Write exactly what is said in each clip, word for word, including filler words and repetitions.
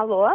Alô?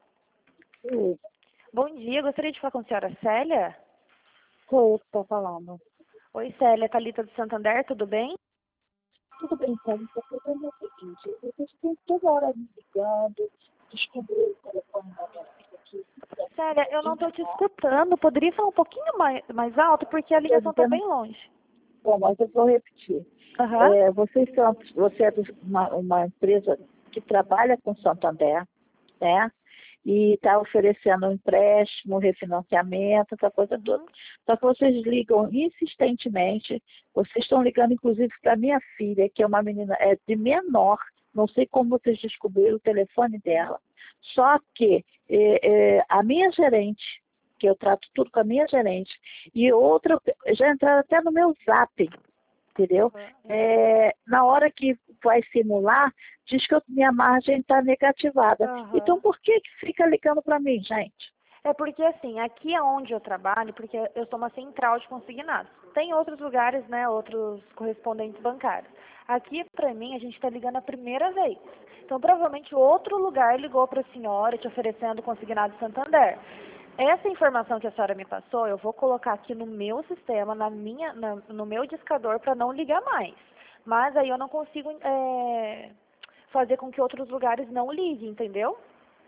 Sim, Bom dia, gostaria de falar com a senhora Célia? sou eu que estou falando. Oi, Célia, Thalita do Santander, tudo bem? Tudo bem, Sérgio, estou fazendo o seguinte, vocês estão toda hora me ligando, descobriram o telefone da minha filha aqui. Célia, eu não estou te escutando, poderia falar um pouquinho mais, mais alto, porque a Estou ligação está dizendo, bem longe. bom, mas eu vou repetir. Aham. É, vocês são, você é dos- uma, uma empresa que trabalha com Santander, né? E está oferecendo um empréstimo, refinanciamento, essa coisa toda. Uhum. Só que vocês ligam insistentemente, vocês estão ligando inclusive para minha filha, que é uma menina é de menor, não sei como vocês descobriram o telefone dela. Só que é, é, a minha gerente, que eu trato tudo com a minha gerente, e outra, já entraram até no meu zap, entendeu? É, na hora que vai simular, diz que eu- minha margem está negativada. Aham. Então, por que que fica ligando para mim, gente? É porque assim, aqui é onde eu trabalho, porque eu sou uma central de consignados. Tem outros lugares, né, outros correspondentes bancários. Aqui, para mim, a gente está ligando a primeira vez. Então, provavelmente, outro lugar ligou para a senhora te oferecendo consignado Santander. Essa informação que a senhora me passou, eu vou colocar aqui no meu sistema, na minha, na- no meu discador, para não ligar mais. Mas aí eu não consigo é, fazer com que outros lugares não liguem, entendeu?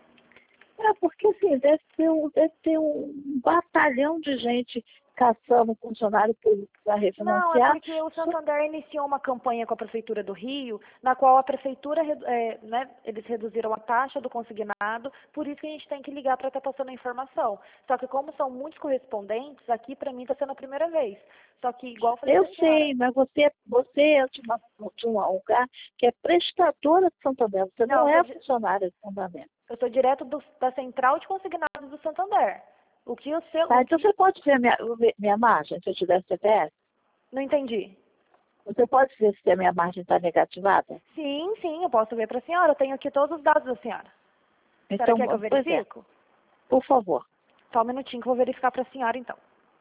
É porque assim, deve ter um, deve ter um batalhão de gente caçando funcionário público para Não, é refinanciar. porque o Só- Santander iniciou uma campanha com a Prefeitura do Rio, na qual a Prefeitura, redu- é, né, eles reduziram a taxa do consignado, por isso que a gente tem que ligar para estar passando a informação. Só que como são muitos correspondentes, aqui para mim está sendo a primeira vez. Só que, igual eu falei Eu para a senhora, sei, mas você, você é de, uma, de um lugar que é prestadora de Santander, você não, não eu sou, é di- funcionária de Santander. eu sou direto do- da Central de Consignados do Santander. O que o seu... Tá? O Então que... você pode ver minha, ver minha margem, se eu tiver C P F? Não entendi. Você pode ver se a minha margem está negativada? Sim, sim, eu posso ver para a senhora. Eu tenho aqui todos os dados da senhora. A senhora Então, quer que eu pois é, verifico? por favor. Só um minutinho que eu vou verificar para a senhora, então.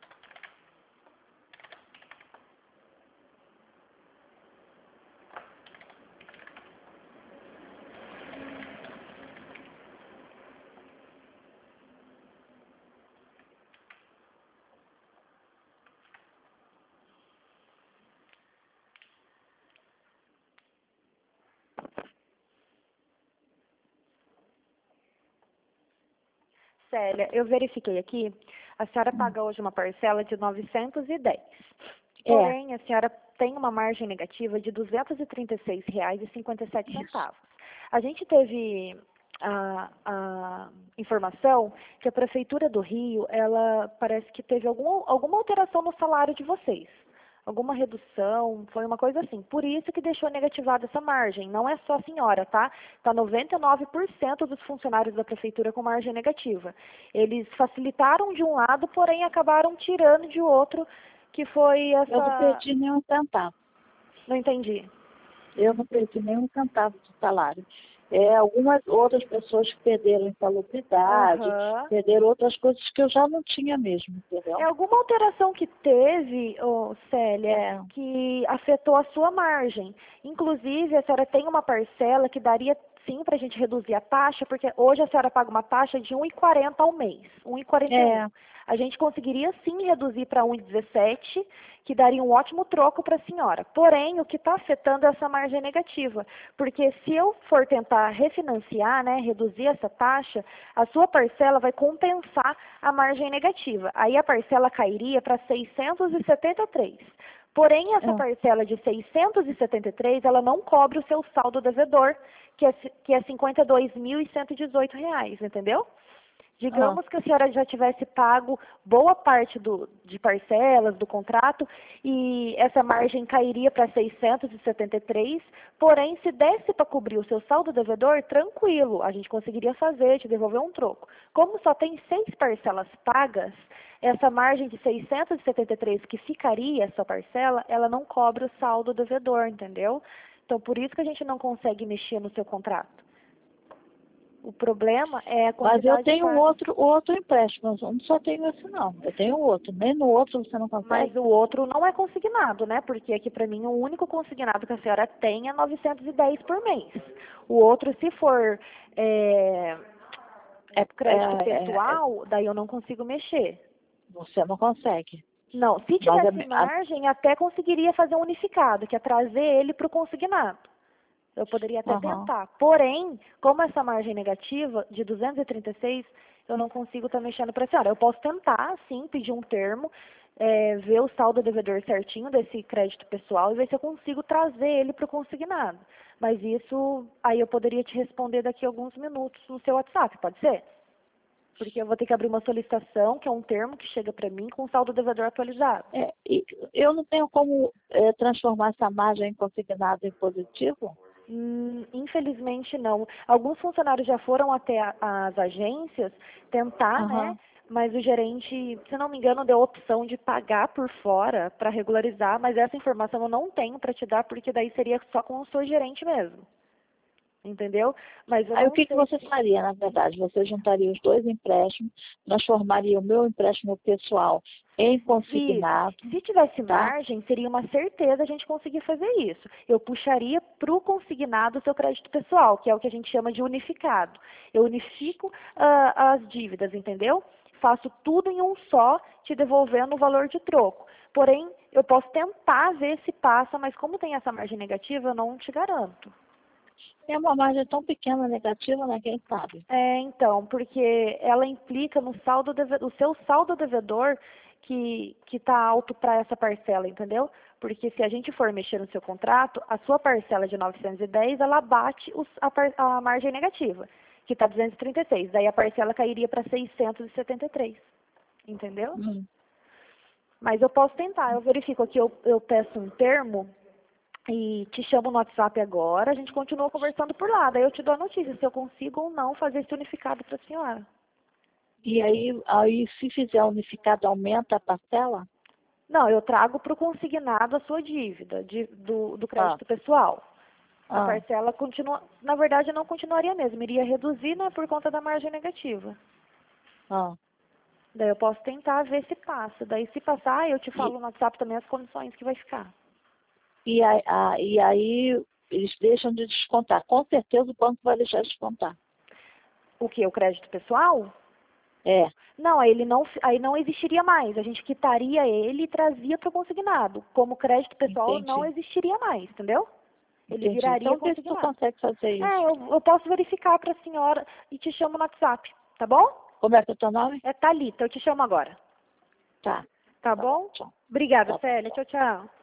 Célia, eu verifiquei aqui, a senhora paga hoje uma parcela de novecentos e dez. É, Porém, a senhora tem uma margem negativa de duzentos e trinta e seis reais e cinquenta e sete isso. centavos. A gente teve a, a informação que a Prefeitura do Rio, ela parece que teve alguma, alguma alteração no salário de vocês. Alguma redução, foi uma coisa assim. Por isso que deixou negativada essa margem. Não é só a senhora, tá? Está noventa e nove por cento dos funcionários da prefeitura com margem negativa. Eles facilitaram de um lado, porém acabaram tirando de outro, que foi Eu não essa... perdi nenhum centavo. Não entendi. Eu não perdi nenhum centavo de salário. É, algumas outras pessoas que perderam insalubridade, Aham. perderam outras coisas que eu já não tinha mesmo, É entendeu? alguma alteração que teve, ô, Célia, É, que afetou a sua margem. Inclusive, a senhora tem uma parcela que daria sim para a gente reduzir a taxa, porque hoje a senhora paga uma taxa de um e quarenta ao mês, um e quarenta e um. é, A gente conseguiria sim reduzir para um e dezessete, que daria um ótimo troco para a senhora. Porém, o que está afetando é essa margem negativa, porque se eu for tentar refinanciar, né, reduzir essa taxa, a sua parcela vai compensar a margem negativa. Aí a parcela cairia para seiscentos e setenta e três. Porém, essa é. parcela de seiscentos e setenta e três, ela não cobre o seu saldo devedor, que é, que é cinquenta e dois mil e cento e dezoito reais, entendeu? Ah, Digamos que a senhora já tivesse pago boa parte do, de parcelas do contrato e essa margem cairia para seiscentos e setenta e três, porém, se desse para cobrir o seu saldo devedor, tranquilo, a gente conseguiria fazer, te devolver um troco. Como só tem seis parcelas pagas, essa margem de seiscentos e setenta e três que ficaria essa parcela, ela não cobre o saldo devedor, entendeu? Então, por isso que a gente não consegue mexer no seu contrato. O problema é a mas eu quantidade de tenho cartas. outro, outro empréstimo, eu não só tenho esse não, eu tenho outro. Nem no outro você não Mas consegue? o outro não é consignado, né? Porque aqui para mim o único consignado que a senhora tem é novecentos e dez por mês. O outro, se for é, É, crédito é, é, pessoal, daí eu não consigo mexer. você não consegue. Não, se Mas a, tivesse a, margem, até conseguiria fazer um unificado, que é trazer ele para o consignado. Eu poderia até aham. tentar. Porém, como essa margem negativa de duzentos e trinta e seis, eu não consigo estar mexendo para a senhora. Eu posso tentar, sim, pedir um termo, é, ver o saldo devedor certinho desse crédito pessoal e ver se eu consigo trazer ele para o consignado. Mas isso, aí eu poderia te responder daqui a alguns minutos no seu WhatsApp, pode ser? Porque eu vou ter que abrir uma solicitação, que é um termo que chega para mim com o saldo devedor atualizado. É, e eu não tenho como é, transformar essa margem em consignado em positivo? Hum, infelizmente não. Alguns funcionários já foram até a- as agências tentar, né? Aham. Mas o gerente, se não me engano, deu a opção de pagar por fora para regularizar, mas essa informação eu não tenho para te dar, porque daí seria só com o seu gerente mesmo. Entendeu? Mas eu Aí o não que, que sei você se. faria, na verdade? Você juntaria os dois empréstimos, transformaria o meu empréstimo pessoal em Isso. consignado, Se tivesse tá? margem, seria uma certeza a gente conseguir fazer isso. Eu puxaria para o consignado o seu crédito pessoal, que é o que a gente chama de unificado. Eu unifico ah, as dívidas, entendeu? Faço tudo em um só, te devolvendo o valor de troco. Porém, eu posso tentar ver se passa, mas como tem essa margem negativa, eu não te garanto. É uma margem tão pequena negativa, né? Quem sabe? É, então, porque ela implica no saldo deve- o seu saldo devedor que que está alto para essa parcela, entendeu? Porque se a gente for mexer no seu contrato, a sua parcela de novecentos e dez, ela bate os- a, par- a margem negativa, que está duzentos e trinta e seis. Daí a parcela cairia para seiscentos e setenta e três, entendeu? Hum. Mas eu posso tentar, eu verifico aqui, eu, eu peço um termo e te chamo no WhatsApp agora, a gente continua conversando por lá, daí eu te dou a notícia se eu consigo ou não fazer esse unificado para a senhora. E aí, aí, se fizer unificado, aumenta a parcela? Não, eu trago para o consignado a sua dívida de- do, do Ah, crédito pessoal. A ah, parcela continua, na verdade não continuaria mesmo, iria reduzir, né, por conta da margem negativa. ah. Daí eu posso tentar ver se passa. Daí se passar, eu te E, falo no WhatsApp também as condições que vai ficar. e, aí, ah, e aí, eles deixam de descontar. Com certeza o banco vai deixar de descontar. O que? O crédito pessoal? É, Não, aí ele não, aí não existiria mais. A gente quitaria ele e trazia para o consignado. Como crédito pessoal não entendi. existiria mais, entendeu? Ele Entendi. viraria Então, vê se tu consignado. consegue fazer É, isso. eu, eu posso verificar para a senhora e te chamo no WhatsApp, tá bom? Como é que é o teu nome? É Thalita, eu te chamo agora. Tá. Tá Tá bom, bom? tchau. Obrigada, Tá bom, Célia. tchau. Tchau, tchau.